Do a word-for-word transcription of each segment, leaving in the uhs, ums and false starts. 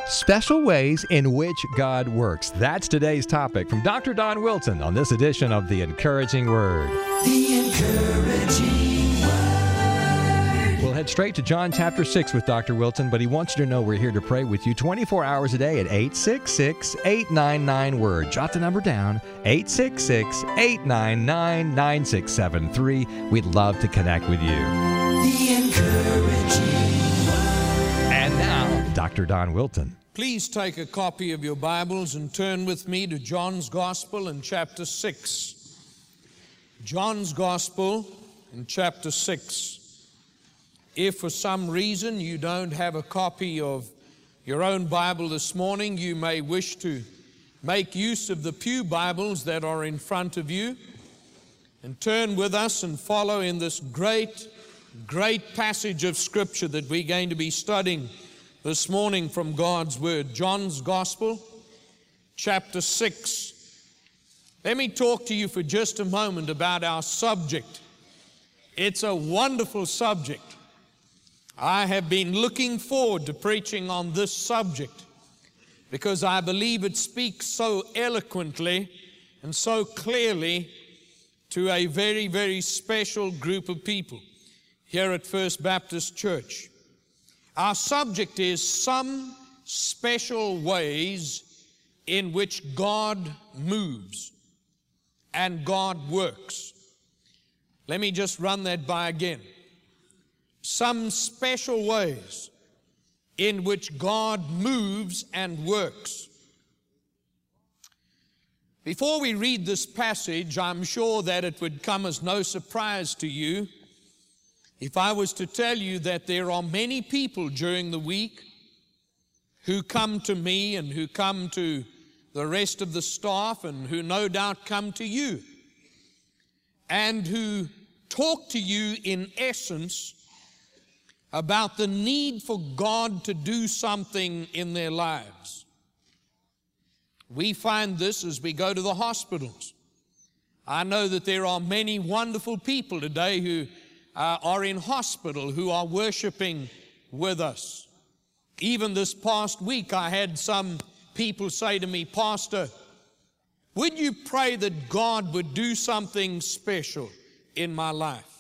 Special ways in which God works. That's today's topic from Doctor Don Wilson on this edition of The Encouraging Word. The Encouraging Word. We'll head straight to John chapter six with Doctor Wilson, but he wants you to know we're here to pray with you twenty-four hours a day at eight six six, eight nine nine, WORD. Jot the number down, eight six six, eight nine nine, nine six seven three. We'd love to connect with you. The Encouraging Word. And now, Doctor Don Wilson. Please take a copy of your Bibles and turn with me to John's Gospel in chapter six. John's Gospel in chapter six. If for some reason you don't have a copy of your own Bible this morning, you may wish to make use of the pew Bibles that are in front of you and turn with us and follow in this great, great passage of Scripture that we're going to be studying this morning from God's Word. John's Gospel, chapter six. Let me talk to you for just a moment about our subject. It's a wonderful subject. I have been looking forward to preaching on this subject because I believe it speaks so eloquently and so clearly to a very, very special group of people here at First Baptist Church. Our subject is some special ways in which God moves and God works. Let me just run that by again. Some special ways in which God moves and works. Before we read this passage, I'm sure that it would come as no surprise to you if I was to tell you that there are many people during the week who come to me and who come to the rest of the staff and who no doubt come to you and who talk to you in essence about the need for God to do something in their lives. We find this as we go to the hospitals. I know that there are many wonderful people today who Uh, are in hospital who are worshiping with us. Even this past week, I had some people say to me, "Pastor, would you pray that God would do something special in my life?"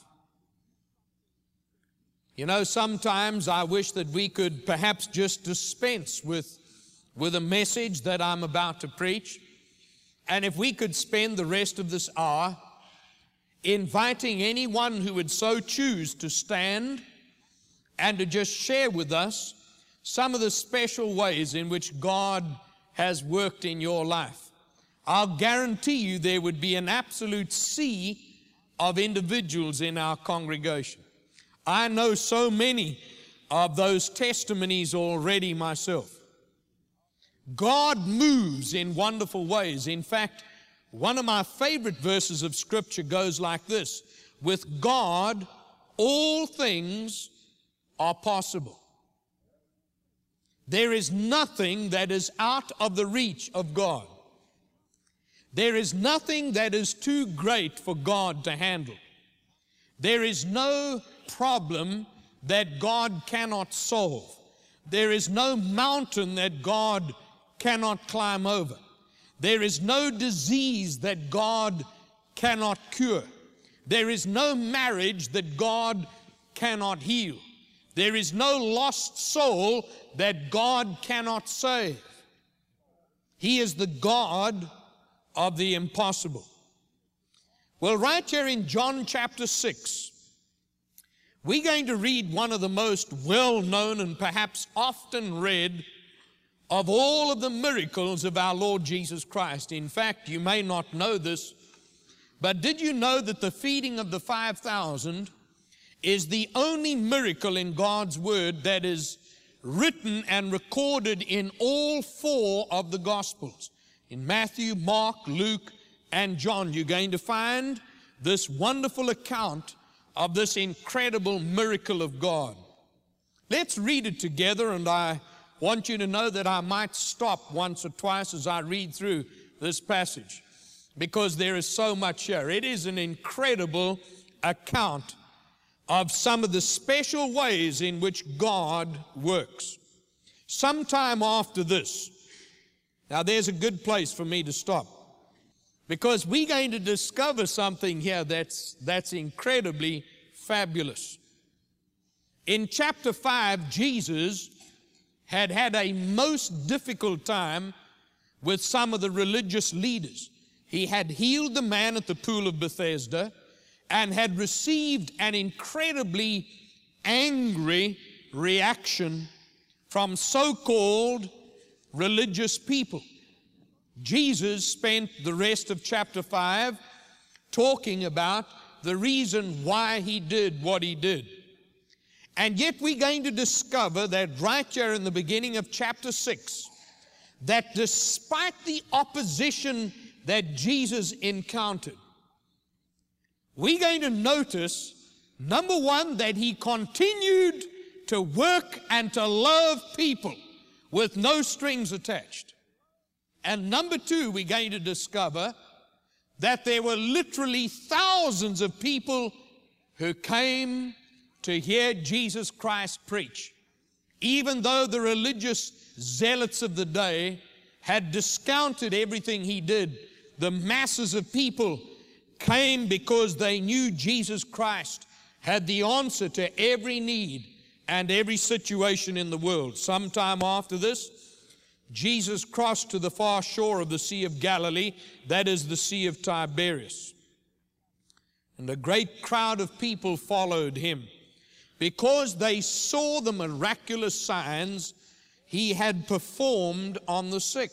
You know, sometimes I wish that we could perhaps just dispense with, with a message that I'm about to preach. And if we could spend the rest of this hour inviting anyone who would so choose to stand and to just share with us some of the special ways in which God has worked in your life. I'll guarantee you there would be an absolute sea of individuals in our congregation. I know so many of those testimonies already myself. God moves in wonderful ways. In fact, one of my favorite verses of Scripture goes like this: with God, all things are possible. There is nothing that is out of the reach of God. There is nothing that is too great for God to handle. There is no problem that God cannot solve. There is no mountain that God cannot climb over. There is no disease that God cannot cure. There is no marriage that God cannot heal. There is no lost soul that God cannot save. He is the God of the impossible. Well, right here in John chapter six, we're going to read one of the most well-known and perhaps often read of all of the miracles of our Lord Jesus Christ. In fact, you may not know this, but did you know that the feeding of the five thousand is the only miracle in God's Word that is written and recorded in all four of the Gospels? In Matthew, Mark, Luke, and John, you're going to find this wonderful account of this incredible miracle of God. Let's read it together, and I want you to know that I might stop once or twice as I read through this passage because there is so much here. It is an incredible account of some of the special ways in which God works. Sometime after this, now there's a good place for me to stop, because we're going to discover something here that's, that's incredibly fabulous. In chapter five, Jesus had had a most difficult time with some of the religious leaders. He had healed the man at the pool of Bethesda and had received an incredibly angry reaction from so-called religious people. Jesus spent the rest of chapter five talking about the reason why he did what he did. And yet we're going to discover that right here in the beginning of chapter six, that despite the opposition that Jesus encountered, we're going to notice, number one, that he continued to work and to love people with no strings attached. And number two, we're going to discover that there were literally thousands of people who came to hear Jesus Christ preach, even though the religious zealots of the day had discounted everything he did. The masses of people came because they knew Jesus Christ had the answer to every need and every situation in the world. Sometime after this, Jesus crossed to the far shore of the Sea of Galilee, that is the Sea of Tiberias. And a great crowd of people followed him because they saw the miraculous signs he had performed on the sick.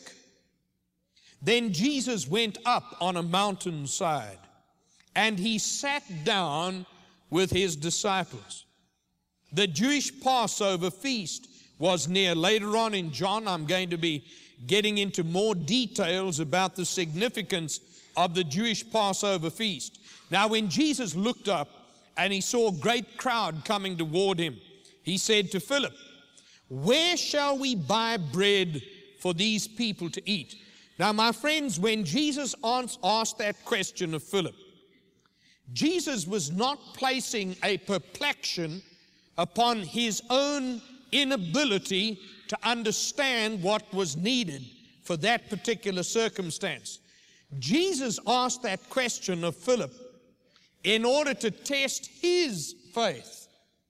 Then Jesus went up on a mountainside, and he sat down with his disciples. The Jewish Passover feast was near. Later on in John, I'm going to be getting into more details about the significance of the Jewish Passover feast. Now, when Jesus looked up and he saw a great crowd coming toward him, he said to Philip, "Where shall we buy bread for these people to eat?" Now, my friends, when Jesus asked that question of Philip, Jesus was not placing a perplexion upon his own inability to understand what was needed for that particular circumstance. Jesus asked that question of Philip in order to test his faith.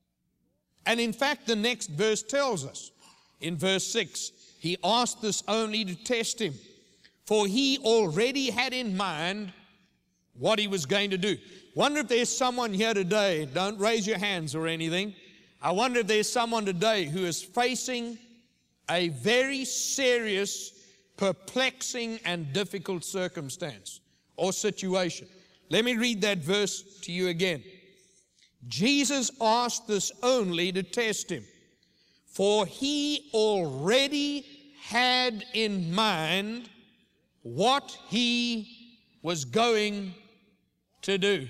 And in fact, the next verse tells us, in verse six, he asked this only to test him, for he already had in mind what he was going to do. Wonder if there's someone here today, don't raise your hands or anything. I wonder if there's someone today who is facing a very serious, perplexing, and difficult circumstance or situation. Let me read that verse to you again. Jesus asked this only to test him, for he already had in mind what he was going to do.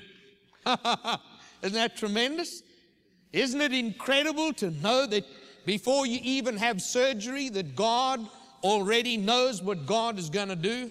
Isn't that tremendous? Isn't it incredible to know that before you even have surgery, that God already knows what God is going to do?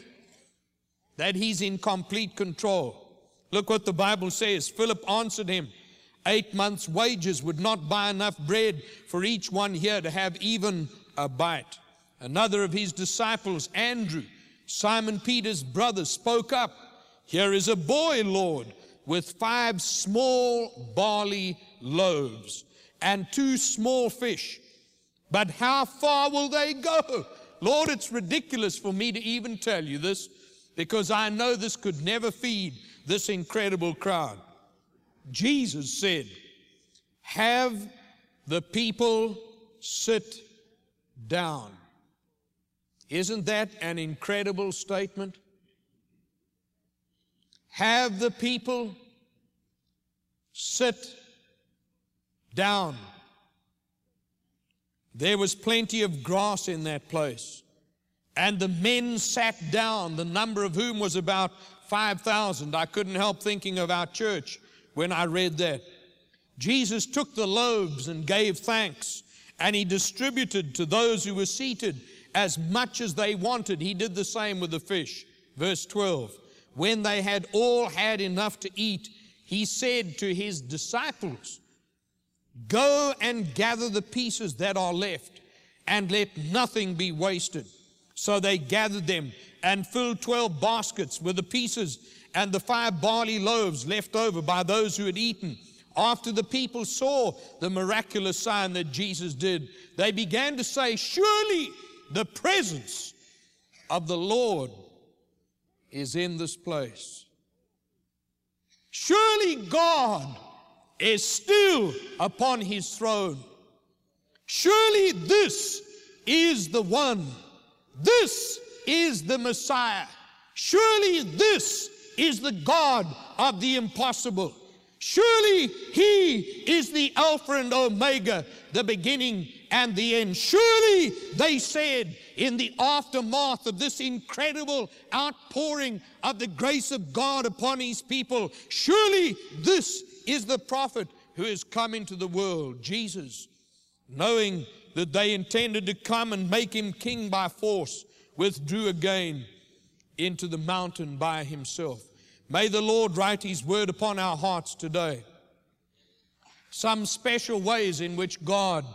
That he's in complete control. Look what the Bible says. Philip answered him, eight months' wages would not buy enough bread for each one here to have even a bite. Another of his disciples, Andrew, Simon Peter's brother, spoke up. Here is a boy, Lord, with five small barley loaves and two small fish. But how far will they go? Lord, it's ridiculous for me to even tell you this, because I know this could never feed this incredible crowd. Jesus said, have the people sit down. Isn't that an incredible statement? Have the people sit down. There was plenty of grass in that place, and the men sat down, the number of whom was about five thousand. I couldn't help thinking of our church when I read that. Jesus took the loaves and gave thanks, and he distributed to those who were seated as much as they wanted. He did the same with the fish. Verse twelve, when they had all had enough to eat, he said to his disciples, go and gather the pieces that are left, and let nothing be wasted. So they gathered them and filled twelve baskets with the pieces and the five barley loaves left over by those who had eaten. After the people saw the miraculous sign that Jesus did, they began to say, surely the presence of the Lord is in this place. Surely God is still upon his throne. Surely this is the one. This is the Messiah. Surely this is the God of the impossible. Surely he is the Alpha and Omega, the beginning and the end. Surely, they said, in the aftermath of this incredible outpouring of the grace of God upon his people, surely this is the prophet who has come into the world, Jesus. Knowing that they intended to come and make him king by force, withdrew again into the mountain by himself. May the Lord write his word upon our hearts today. Some special ways in which God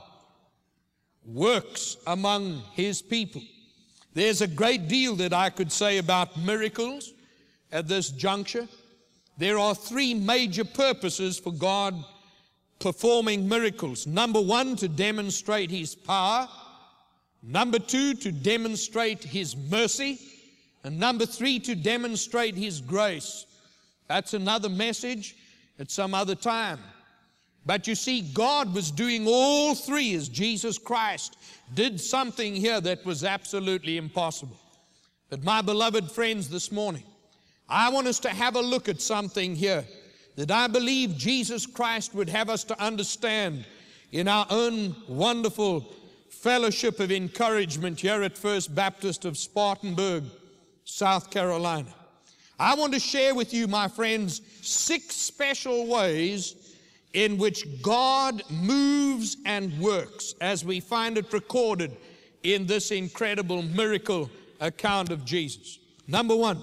works among his people. There's a great deal that I could say about miracles at this juncture. There are three major purposes for God performing miracles. Number one, to demonstrate his power. Number two, to demonstrate his mercy. And number three, to demonstrate his grace. That's another message at some other time. But you see, God was doing all three as Jesus Christ did something here that was absolutely impossible. But my beloved friends, this morning, I want us to have a look at something here that I believe Jesus Christ would have us to understand in our own wonderful fellowship of encouragement here at First Baptist of Spartanburg, South Carolina. I want to share with you, my friends, six special ways in which God moves and works as we find it recorded in this incredible miracle account of Jesus. Number one,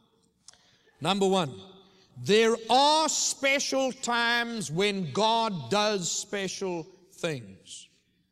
number one, there are special times when God does special things.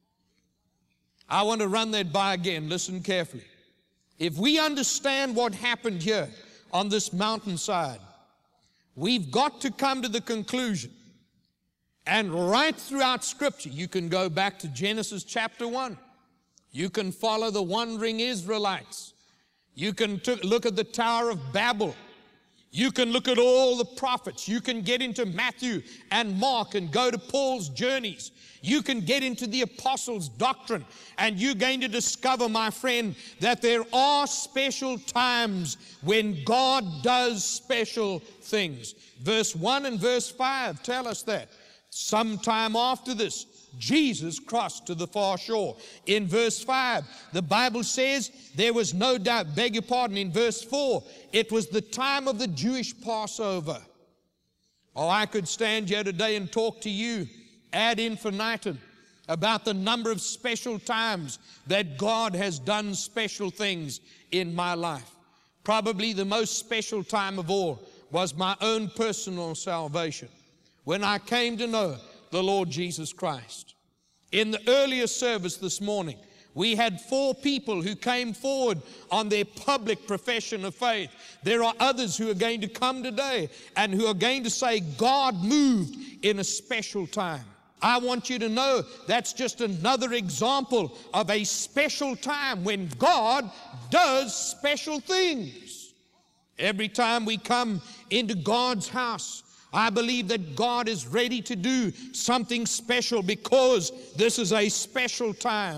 I want to run that by again. Listen carefully. If we understand what happened here on this mountainside, we've got to come to the conclusion, and right throughout Scripture, you can go back to Genesis chapter one. You can follow the wandering Israelites. You can t- look at the Tower of Babel. You can look at all the prophets. You can get into Matthew and Mark and go to Paul's journeys. You can get into the apostles' doctrine, and you're going to discover, my friend, that there are special times when God does special things. Verse one and verse five tell us that. Sometime after this, Jesus crossed to the far shore. In verse five, the Bible says there was no doubt, beg your pardon, in verse four, it was the time of the Jewish Passover. Oh, I could stand here today and talk to you ad infinitum about the number of special times that God has done special things in my life. Probably the most special time of all was my own personal salvation, when I came to know the Lord Jesus Christ. In the earlier service this morning, we had four people who came forward on their public profession of faith. There are others who are going to come today and who are going to say God moved in a special time. I want you to know that's just another example of a special time when God does special things. Every time we come into God's house, I believe that God is ready to do something special because this is a special time.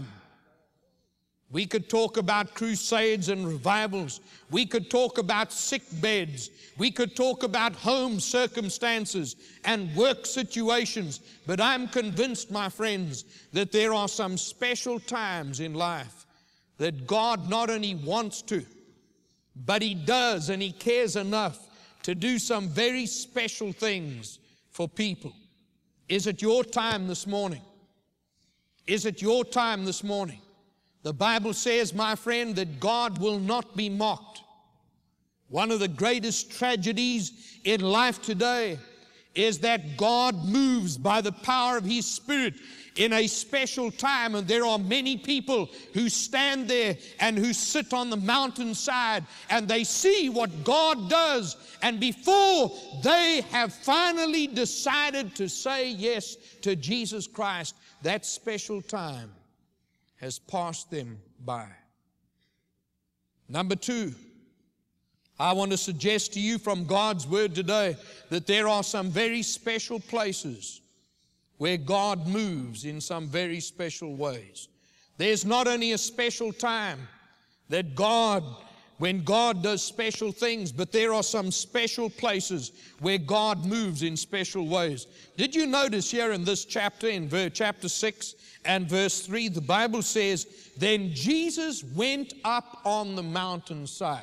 We could talk about crusades and revivals. We could talk about sick beds. We could talk about home circumstances and work situations. But I'm convinced, my friends, that there are some special times in life that God not only wants to, but He does, and He cares enough to do some very special things for people. Is it your time this morning? Is it your time this morning? The Bible says, my friend, that God will not be mocked. One of the greatest tragedies in life today is that God moves by the power of His Spirit in a special time, and there are many people who stand there and who sit on the mountainside and they see what God does, and before they have finally decided to say yes to Jesus Christ, that special time has passed them by. Number two, I want to suggest to you from God's Word today that there are some very special places where God moves in some very special ways. There's not only a special time that God, when God does special things, but there are some special places where God moves in special ways. Did you notice here in this chapter, in verse, chapter six and verse three, the Bible says, "Then Jesus went up on the mountainside."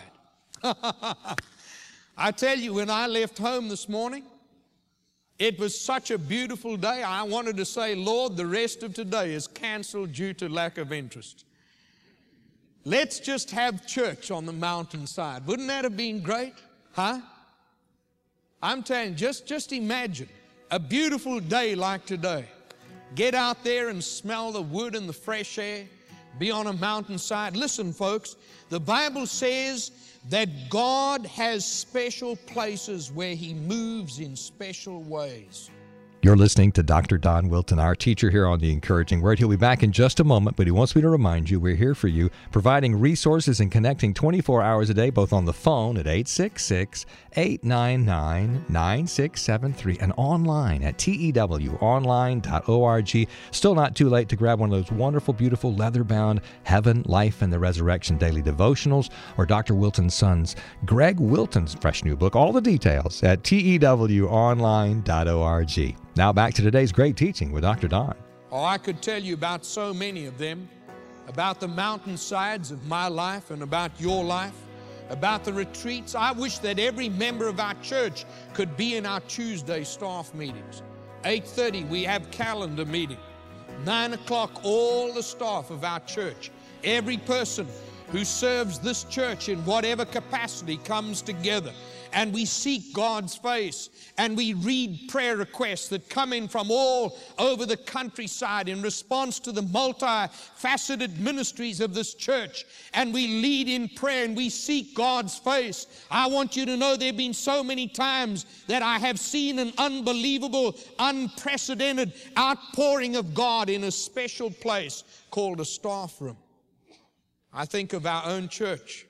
I tell you, when I left home this morning, it was such a beautiful day. I wanted to say, Lord, the rest of today is canceled due to lack of interest. Let's just have church on the mountainside. Wouldn't that have been great? Huh? I'm telling you, just, just imagine a beautiful day like today. Get out there and smell the wood and the fresh air. Be on a mountainside. Listen, folks, the Bible says that God has special places where He moves in special ways. You're listening to Doctor Don Wilton, our teacher here on The Encouraging Word. He'll be back in just a moment, but he wants me to remind you we're here for you, providing resources and connecting twenty-four hours a day, both on the phone at eight six six, eight nine nine, nine six seven three and online at T E W online dot org. Still not too late to grab one of those wonderful, beautiful, leather-bound Heaven, Life, and the Resurrection daily devotionals, or Doctor Wilton's son's Greg Wilton's fresh new book. All the details at T E W online dot org. Now back to today's great teaching with Doctor Don. Oh, I could tell you about so many of them, about the mountainsides of my life and about your life, about the retreats. I wish that every member of our church could be in our Tuesday staff meetings. eight thirty, we have calendar meeting. nine o'clock, all the staff of our church, every person who serves this church in whatever capacity comes together, and we seek God's face, and we read prayer requests that come in from all over the countryside in response to the multifaceted ministries of this church, and we lead in prayer and we seek God's face. I want you to know there have been so many times that I have seen an unbelievable, unprecedented outpouring of God in a special place called a staff room. I think of our own church.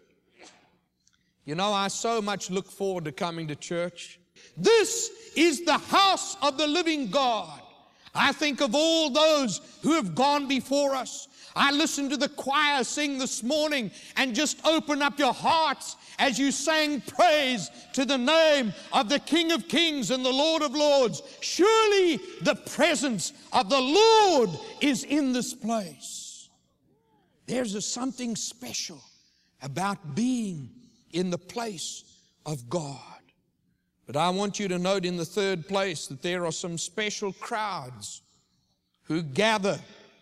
You know, I so much look forward to coming to church. This is the house of the living God. I think of all those who have gone before us. I listened to the choir sing this morning, and just open up your hearts as you sang praise to the name of the King of Kings and the Lord of Lords. Surely the presence of the Lord is in this place. There's a something special about being in the place of God. But I want you to note in the third place that there are some special crowds who gather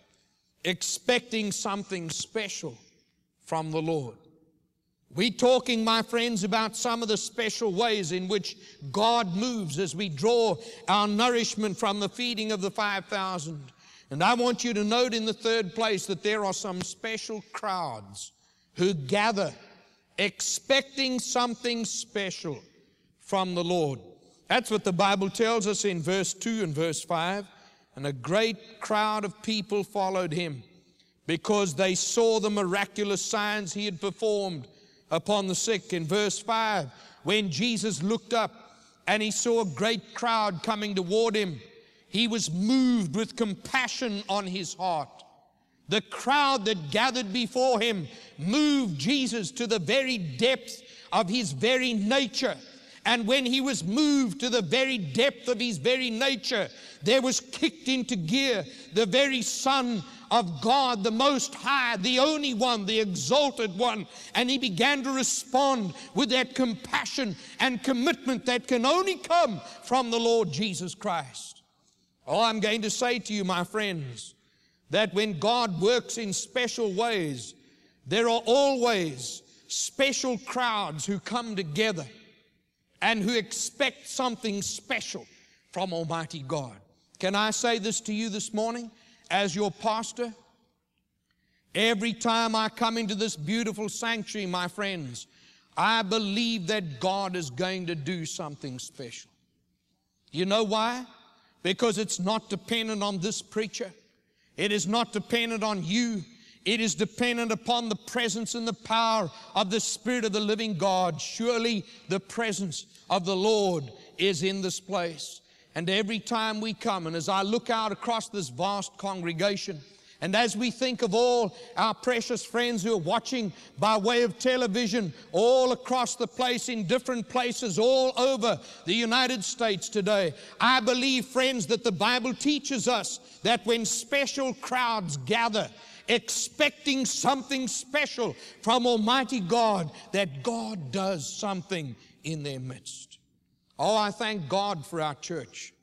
expecting something special from the Lord. We're talking, my friends, about some of the special ways in which God moves as we draw our nourishment from the feeding of the five thousand. And I want you to note in the third place that there are some special crowds who gather expecting something special from the Lord. That's what the Bible tells us in verse two and verse five. And a great crowd of people followed him because they saw the miraculous signs he had performed upon the sick. In verse five, when Jesus looked up and he saw a great crowd coming toward him, he was moved with compassion on his heart. The crowd that gathered before him moved Jesus to the very depth of his very nature. And when he was moved to the very depth of his very nature, there was kicked into gear the very Son of God, the Most High, the only one, the exalted one. And he began to respond with that compassion and commitment that can only come from the Lord Jesus Christ. Oh, I'm going to say to you, my friends, that when God works in special ways, there are always special crowds who come together and who expect something special from Almighty God. Can I say this to you this morning as your pastor? Every time I come into this beautiful sanctuary, my friends, I believe that God is going to do something special. You know why? Because it's not dependent on this preacher. It is not dependent on you. It is dependent upon the presence and the power of the Spirit of the living God. Surely the presence of the Lord is in this place. And every time we come, and as I look out across this vast congregation, and as we think of all our precious friends who are watching by way of television all across the place, in different places all over the United States today, I believe, friends, that the Bible teaches us that when special crowds gather, expecting something special from Almighty God, that God does something in their midst. Oh, I thank God for our church.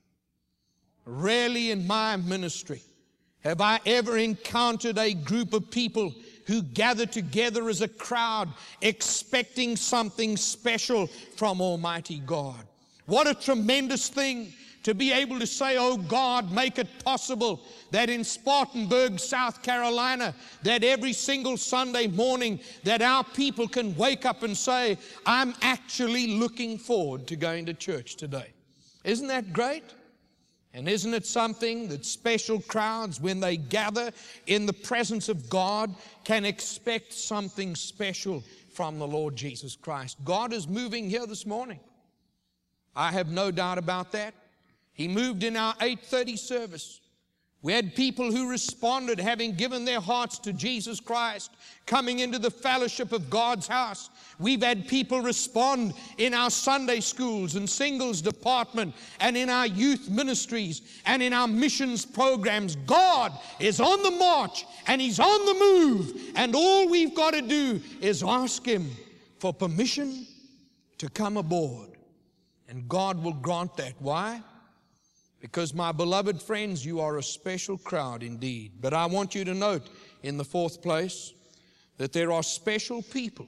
Rarely in my ministry have I ever encountered a group of people who gather together as a crowd expecting something special from Almighty God. What a tremendous thing to be able to say, oh God, make it possible that in Spartanburg, South Carolina, that every single Sunday morning that our people can wake up and say, I'm actually looking forward to going to church today. Isn't that great? And isn't it something that special crowds, when they gather in the presence of God, can expect something special from the Lord Jesus Christ? God is moving here this morning. I have no doubt about that. He moved in our eight thirty service. We had people who responded, having given their hearts to Jesus Christ, coming into the fellowship of God's house. We've had people respond in our Sunday schools and singles department and in our youth ministries and in our missions programs. God is on the march and He's on the move, and all we've got to do is ask Him for permission to come aboard, and God will grant that. Why? Because, my beloved friends, you are a special crowd indeed. But I want you to note, in the fourth place, that there are special people.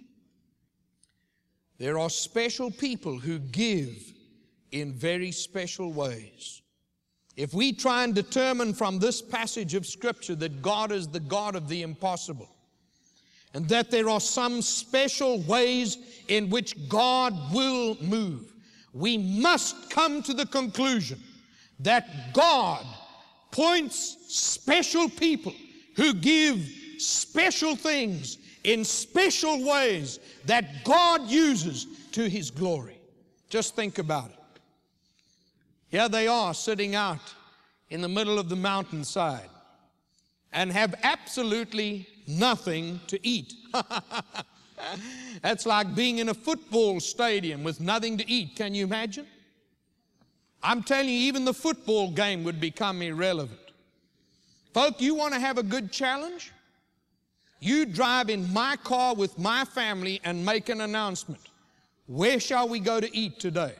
There are special people who give in very special ways. If we try and determine from this passage of Scripture that God is the God of the impossible, and that there are some special ways in which God will move, we must come to the conclusion that God points special people who give special things in special ways that God uses to His glory. Just think about it. Here they are sitting out in the middle of the mountainside and have absolutely nothing to eat. That's like being in a football stadium with nothing to eat. Can you imagine? I'm telling you, even the football game would become irrelevant. Folk, you want to have a good challenge? You drive in my car with my family and make an announcement. Where shall we go to eat today?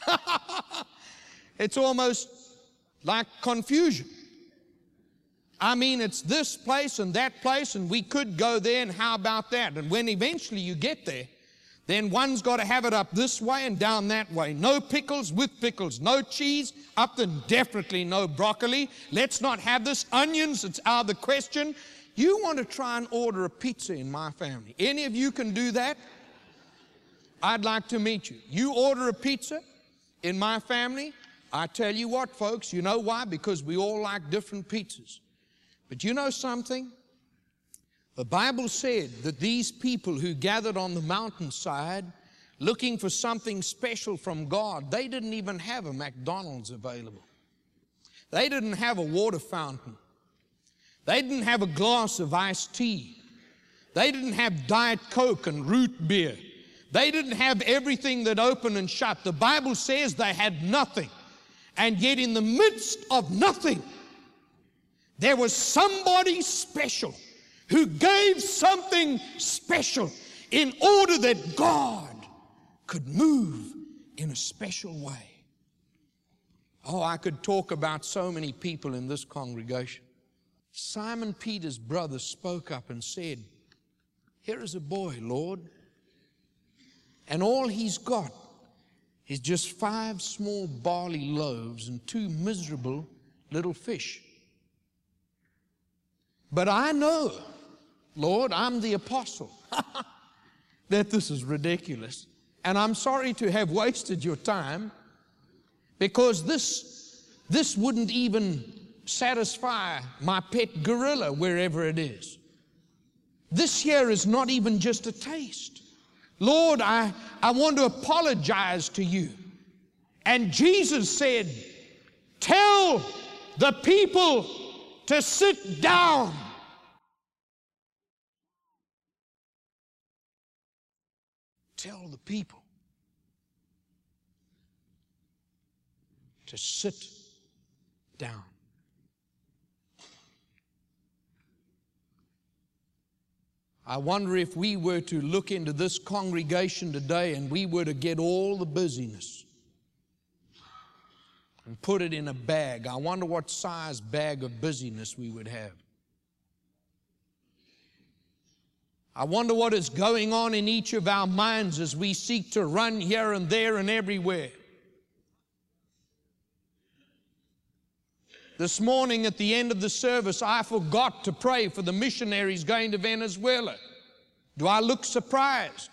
It's almost like confusion. I mean, it's this place and that place, and we could go there, and how about that? And when eventually you get there, then one's got to have it up this way and down that way. No pickles with pickles. No cheese, up then definitely no broccoli. Let's not have this. Onions, it's out of the question. You want to try and order a pizza in my family. Any of you can do that? I'd like to meet you. You order a pizza in my family, I tell you what, folks, you know why? Because we all like different pizzas. But you know something? The Bible said that these people who gathered on the mountainside looking for something special from God, they didn't even have a McDonald's available. They didn't have a water fountain. They didn't have a glass of iced tea. They didn't have Diet Coke and root beer. They didn't have everything that opened and shut. The Bible says they had nothing. And yet in the midst of nothing, there was somebody special who gave something special in order that God could move in a special way. Oh, I could talk about so many people in this congregation. Simon Peter's brother spoke up and said, "Here is a boy, Lord, and all he's got is just five small barley loaves and two miserable little fish. But I know, Lord, I'm the apostle, that this is ridiculous. And I'm sorry to have wasted your time, because this, this wouldn't even satisfy my pet gorilla wherever it is. This here is not even just a taste. Lord, I, I want to apologize to you. And Jesus said, tell the people to sit down. Tell the people to sit down. I wonder if we were to look into this congregation today and we were to get all the busyness and put it in a bag, I wonder what size bag of busyness we would have. I wonder what is going on in each of our minds as we seek to run here and there and everywhere. This morning at the end of the service, I forgot to pray for the missionaries going to Venezuela. Do I look surprised?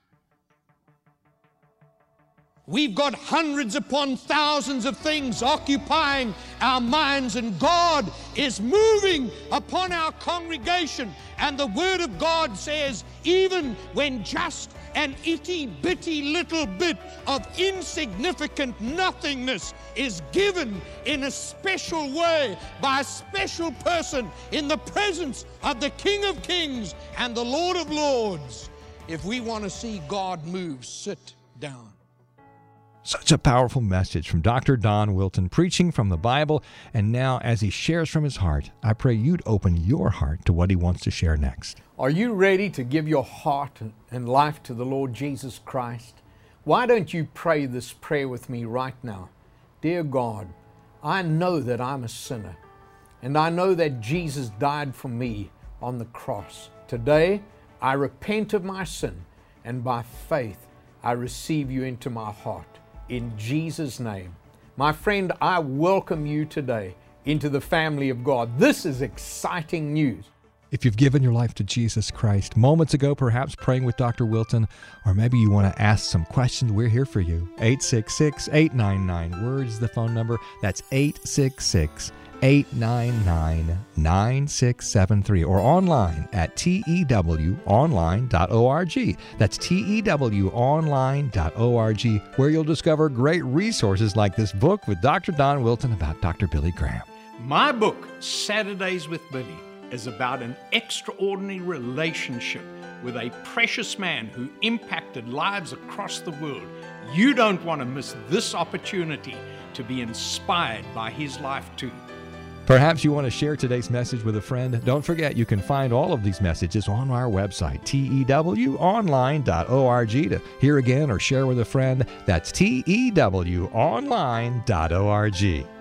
We've got hundreds upon thousands of things occupying our minds, and God is moving upon our congregation. And the Word of God says, even when just an itty-bitty little bit of insignificant nothingness is given in a special way by a special person in the presence of the King of Kings and the Lord of Lords, if we want to see God move, sit down. Such a powerful message from Doctor Don Wilton, preaching from the Bible. And now, as he shares from his heart, I pray you'd open your heart to what he wants to share next. Are you ready to give your heart and life to the Lord Jesus Christ? Why don't you pray this prayer with me right now? Dear God, I know that I'm a sinner, and I know that Jesus died for me on the cross. Today, I repent of my sin, and by faith, I receive you into my heart. In Jesus' name. My friend, I welcome you today into the family of God. This is exciting news. If you've given your life to Jesus Christ moments ago, perhaps praying with Doctor Wilton, or maybe you want to ask some questions, we're here for you. eight six six, eight nine nine, WORD is the phone number. That's eight six six, eight nine nine, nine six seven three, or online at T E W online dot org. That's T E W online dot org, where you'll discover great resources like this book with Doctor Don Wilton about Doctor Billy Graham. My book, Saturdays with Billy, is about an extraordinary relationship with a precious man who impacted lives across the world. You don't want to miss this opportunity to be inspired by his life too. Perhaps you want to share today's message with a friend. Don't forget, you can find all of these messages on our website, T E W online dot org, to hear again or share with a friend. That's T E W online dot org.